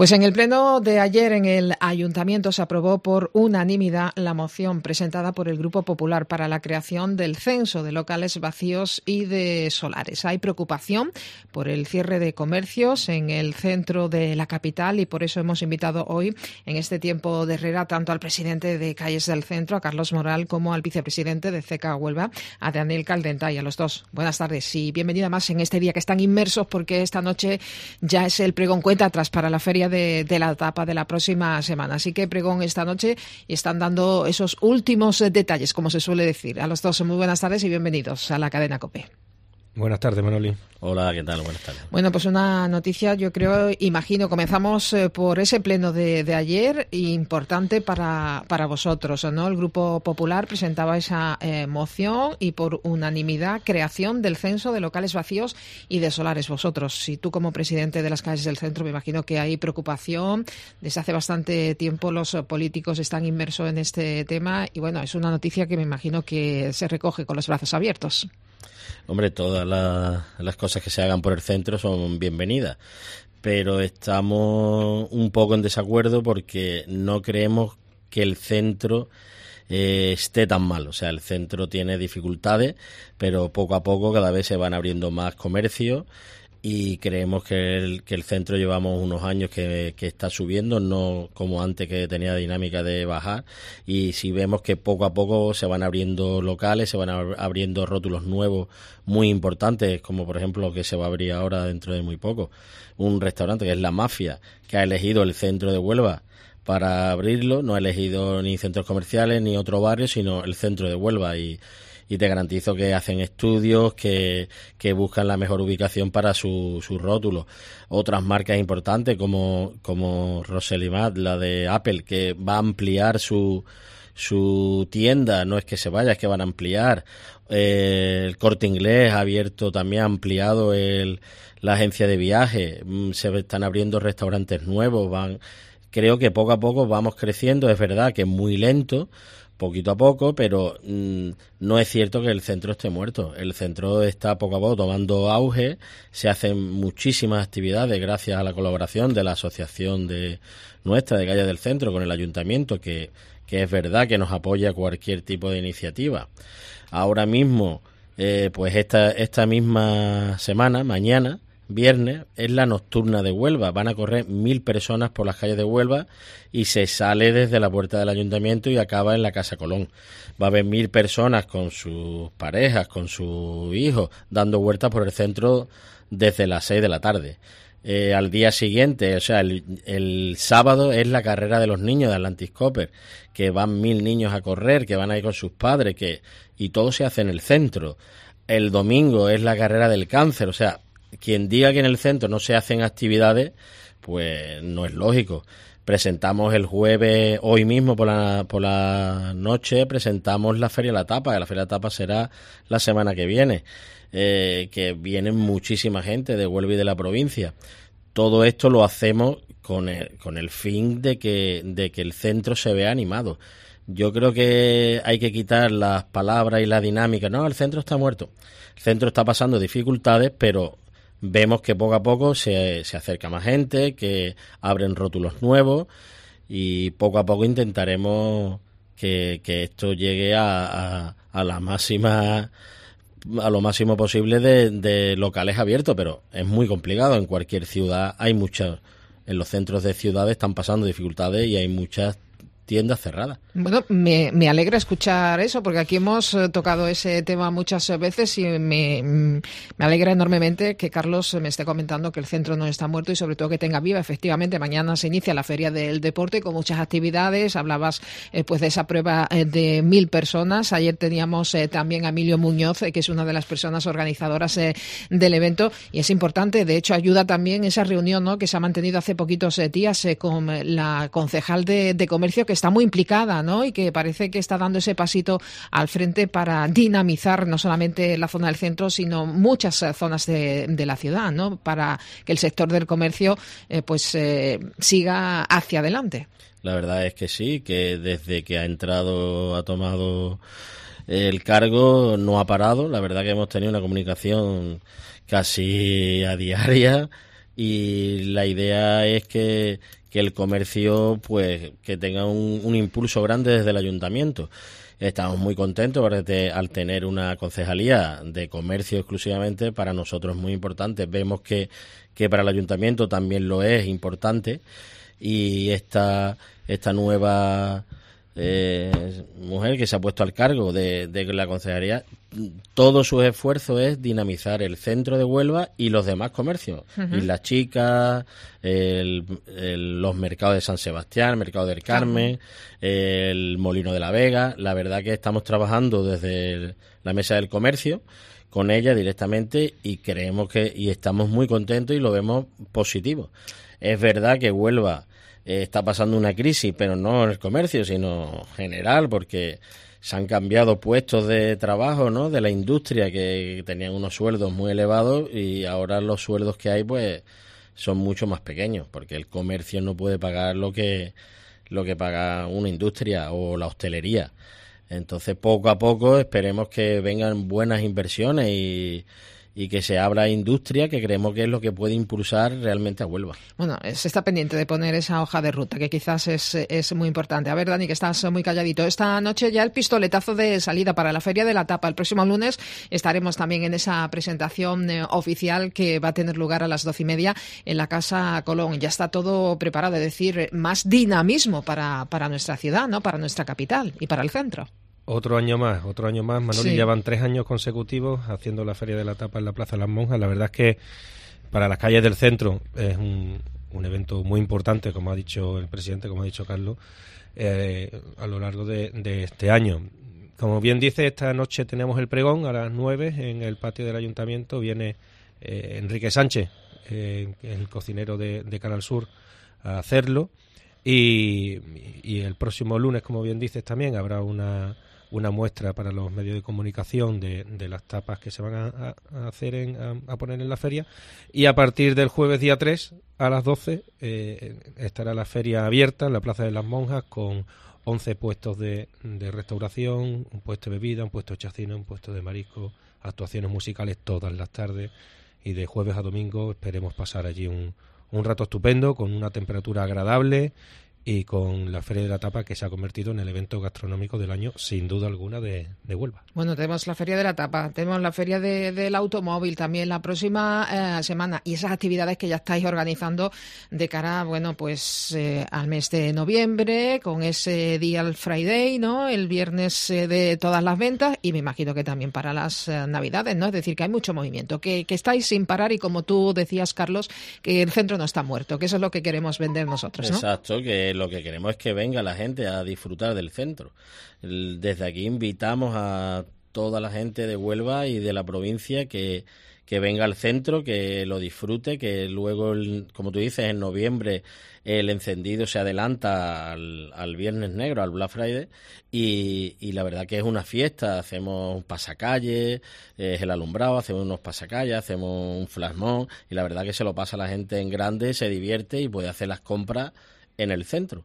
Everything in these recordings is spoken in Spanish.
Pues en el pleno de ayer en el Ayuntamiento se aprobó por unanimidad la moción presentada por el Grupo Popular para la creación del censo de locales vacíos y de solares. Hay preocupación por el cierre de comercios en el centro de la capital y por eso hemos invitado hoy en este tiempo de Herrera tanto al presidente de Calles del Centro, a Carlos Moral, como al vicepresidente de CECA Huelva, a Daniel Caldentay. A los dos, buenas tardes y bienvenida más en este día que están inmersos porque esta noche ya es el pregón cuenta atrás para la feria de la etapa de la próxima semana. Así que pregón esta noche y están dando esos últimos detalles, como se suele decir. A los dos, muy buenas tardes y bienvenidos a la cadena COPE. Buenas tardes, Manoli. Hola, ¿qué tal? Buenas tardes. Bueno, pues una noticia, yo creo, imagino, comenzamos por ese pleno de ayer, importante para vosotros, ¿no? El Grupo Popular presentaba esa moción y por unanimidad creación del censo de locales vacíos y de solares. Vosotros, y tú como presidente de las Calles del Centro, me imagino que hay preocupación. Desde hace bastante tiempo los políticos están inmersos en este tema y bueno, es una noticia que me imagino que se recoge con los brazos abiertos. Hombre, todas las cosas que se hagan por el centro son bienvenidas, pero estamos un poco en desacuerdo porque no creemos que el centro esté tan mal. O sea, el centro tiene dificultades, pero poco a poco cada vez se van abriendo más comercios y creemos que el centro llevamos unos años que está subiendo, no como antes que tenía dinámica de bajar, y si vemos que poco a poco se van abriendo locales, se van abriendo rótulos nuevos muy importantes, como por ejemplo lo que se va a abrir ahora dentro de muy poco, un restaurante que es La Mafia, que ha elegido el centro de Huelva para abrirlo, no ha elegido ni centros comerciales ni otro barrio, sino el centro de Huelva y te garantizo que hacen estudios, que buscan la mejor ubicación para sus rótulos. Otras marcas importantes como Roselimat, la de Apple, que va a ampliar su tienda, no es que se vaya, es que van a ampliar. El Corte Inglés ha abierto también, ha ampliado la agencia de viaje, se están abriendo restaurantes nuevos, creo que poco a poco vamos creciendo, es verdad que es muy lento, poquito a poco, pero no es cierto que el centro esté muerto. El centro está poco a poco tomando auge, se hacen muchísimas actividades gracias a la colaboración de la asociación de Calles del Centro con el ayuntamiento, que es verdad que nos apoya cualquier tipo de iniciativa. Ahora mismo, pues esta misma semana, mañana, viernes, es la nocturna de Huelva. Van a correr 1.000 personas por las calles de Huelva y se sale desde la puerta del ayuntamiento y acaba en la Casa Colón. Va a haber 1.000 personas con sus parejas, con sus hijos, dando vueltas por el centro desde las 6 de la tarde. Al día siguiente, o sea, el sábado es la carrera de los niños de Atlantis Copper, que van 1.000 niños a correr, que van a ir con sus padres, y todo se hace en el centro. El domingo es la carrera del cáncer, o sea, quien diga que en el centro no se hacen actividades, pues no es lógico. Presentamos el jueves, hoy mismo por la noche, presentamos la Feria de la Tapa, que la Feria de la Tapa será la semana que viene, que vienen muchísima gente de Huelva y de la provincia. Todo esto lo hacemos con el fin de que el centro se vea animado. Yo creo que hay que quitar las palabras y la dinámica. No, el centro está muerto. El centro está pasando dificultades, pero vemos que poco a poco se acerca más gente, que abren rótulos nuevos y poco a poco intentaremos que esto llegue a la máxima, a lo máximo posible de locales abiertos, pero es muy complicado. En cualquier ciudad hay muchas, en los centros de ciudades están pasando dificultades y hay muchas tiendas cerradas. Bueno, me alegra escuchar eso, porque aquí hemos tocado ese tema muchas veces y me alegra enormemente que Carlos me esté comentando que el centro no está muerto y sobre todo que tenga viva. Efectivamente, mañana se inicia la Feria del Deporte con muchas actividades. Hablabas pues de esa prueba de 1.000 personas. Ayer teníamos también a Emilio Muñoz, que es una de las personas organizadoras del evento y es importante. De hecho, ayuda también esa reunión, ¿no?, que se ha mantenido hace poquitos días con la concejal de Comercio, que está muy implicada, ¿no?, y que parece que está dando ese pasito al frente para dinamizar no solamente la zona del centro, sino muchas zonas de la ciudad, ¿no?, para que el sector del comercio siga hacia adelante. La verdad es que sí, que desde que ha tomado el cargo no ha parado. La verdad que hemos tenido una comunicación casi a diaria y la idea es que el comercio pues que tenga un impulso grande desde el ayuntamiento. Estamos muy contentos al tener una concejalía de comercio exclusivamente. Para nosotros es muy importante. Vemos que para el ayuntamiento también lo es importante, y esta nueva mujer que se ha puesto al cargo de la concejalía, todo su esfuerzo es dinamizar el centro de Huelva y los demás comercios, Islas Chicas, los mercados de San Sebastián, el mercado del Carmen, el Molino de la Vega. La verdad que estamos trabajando desde la mesa del comercio con ella directamente, y creemos y estamos muy contentos y lo vemos positivo. Es verdad que Huelva está pasando una crisis, pero no en el comercio, sino general, porque se han cambiado puestos de trabajo, ¿no?, de la industria, que tenían unos sueldos muy elevados, y ahora los sueldos que hay pues son mucho más pequeños, porque el comercio no puede pagar lo que paga una industria o la hostelería. Entonces, poco a poco esperemos que vengan buenas inversiones y que se abra industria, que creemos que es lo que puede impulsar realmente a Huelva. Bueno, se está pendiente de poner esa hoja de ruta, que quizás es muy importante. A ver, Dani, que estás muy calladito. Esta noche ya el pistoletazo de salida para la Feria de la Tapa. El próximo lunes estaremos también en esa presentación oficial que va a tener lugar a las 12:30 en la Casa Colón. Ya está todo preparado, es decir, más dinamismo para nuestra ciudad, ¿no?, para nuestra capital y para el centro. Otro año más, Manoli. Sí. Ya van 3 años consecutivos haciendo la Feria de la Tapa en la Plaza de las Monjas. La verdad es que para las calles del centro es un evento muy importante, como ha dicho el presidente, como ha dicho Carlos, a lo largo de este año. Como bien dice, esta noche tenemos el pregón a las 9 en el patio del Ayuntamiento. Viene Enrique Sánchez, el cocinero de Canal Sur, a hacerlo. Y el próximo lunes, como bien dices, también habrá una muestra para los medios de comunicación de las tapas que se van a hacer a poner en la feria, y a partir del jueves día 3 a las 12 estará la feria abierta en la Plaza de las Monjas con 11 puestos de restauración, un puesto de bebida, un puesto de chacina, un puesto de marisco, actuaciones musicales todas las tardes, y de jueves a domingo esperemos pasar allí un rato estupendo, con una temperatura agradable, y con la Feria de la Tapa, que se ha convertido en el evento gastronómico del año, sin duda alguna, de Huelva. Bueno, tenemos la Feria de la Tapa, tenemos la Feria del Automóvil también la próxima semana, y esas actividades que ya estáis organizando de cara, bueno, pues al mes de noviembre, con ese día el Friday, ¿no?, el viernes de todas las ventas, y me imagino que también para las Navidades, ¿no? Es decir, que hay mucho movimiento, que estáis sin parar, y como tú decías, Carlos, que el centro no está muerto, que eso es lo que queremos vender nosotros, ¿no? Exacto, que lo que queremos es que venga la gente a disfrutar del centro. Desde aquí invitamos a toda la gente de Huelva y de la provincia que venga al centro, que lo disfrute, que luego, como tú dices, en noviembre el encendido se adelanta al Viernes Negro, al Black Friday, y la verdad que es una fiesta. Hacemos un pasacalle, es el alumbrado, hacemos unos pasacalles, hacemos un flash mob, y la verdad que se lo pasa a la gente en grande, se divierte y puede hacer las compras en el centro.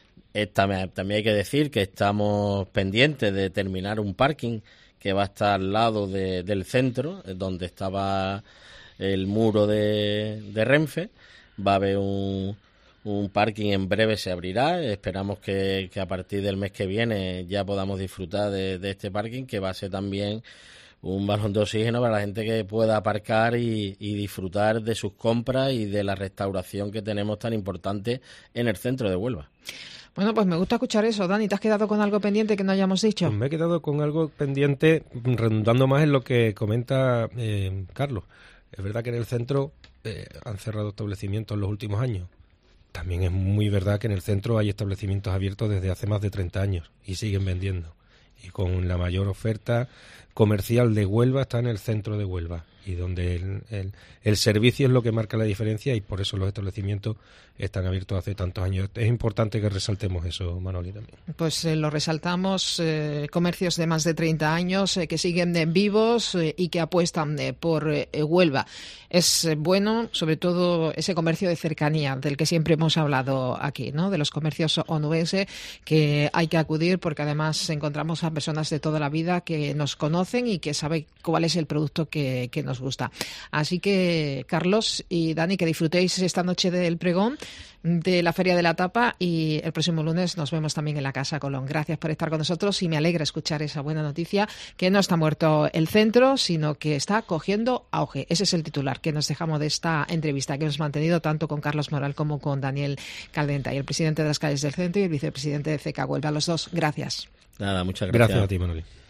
También hay que decir que estamos pendientes de terminar un parking que va a estar al lado del centro, donde estaba el muro de Renfe. Va a haber un parking, en breve se abrirá. Esperamos que a partir del mes que viene ya podamos disfrutar de este parking, que va a ser también un balón de oxígeno para la gente que pueda aparcar y disfrutar de sus compras y de la restauración que tenemos tan importante en el centro de Huelva. Bueno, pues me gusta escuchar eso. Dani, ¿te has quedado con algo pendiente que no hayamos dicho? Pues me he quedado con algo pendiente, redundando más en lo que comenta Carlos. Es verdad que en el centro han cerrado establecimientos en los últimos años. También es muy verdad que en el centro hay establecimientos abiertos desde hace más de 30 años y siguen vendiendo. Y con la mayor oferta comercial de Huelva está en el centro de Huelva, y donde el servicio es lo que marca la diferencia, y por eso los establecimientos están abiertos hace tantos años. Es importante que resaltemos eso, Manoli, también. Pues lo resaltamos, comercios de más de 30 años que siguen vivos y que apuestan por Huelva. Es bueno, sobre todo, ese comercio de cercanía del que siempre hemos hablado aquí, ¿no?, de los comercios onubenses, que hay que acudir porque además encontramos a personas de toda la vida que nos conocen y que saben cuál es el producto que nos nos gusta. Así que, Carlos y Dani, que disfrutéis esta noche del pregón de la Feria de la Tapa y el próximo lunes nos vemos también en la Casa Colón. Gracias por estar con nosotros y me alegra escuchar esa buena noticia, que no está muerto el centro, sino que está cogiendo auge. Ese es el titular que nos dejamos de esta entrevista que hemos mantenido tanto con Carlos Moral como con Daniel Caldenta, y el presidente de las calles del centro y el vicepresidente de CECA Huelva. A los dos, gracias. Nada, muchas gracias. Gracias a ti, Manoli.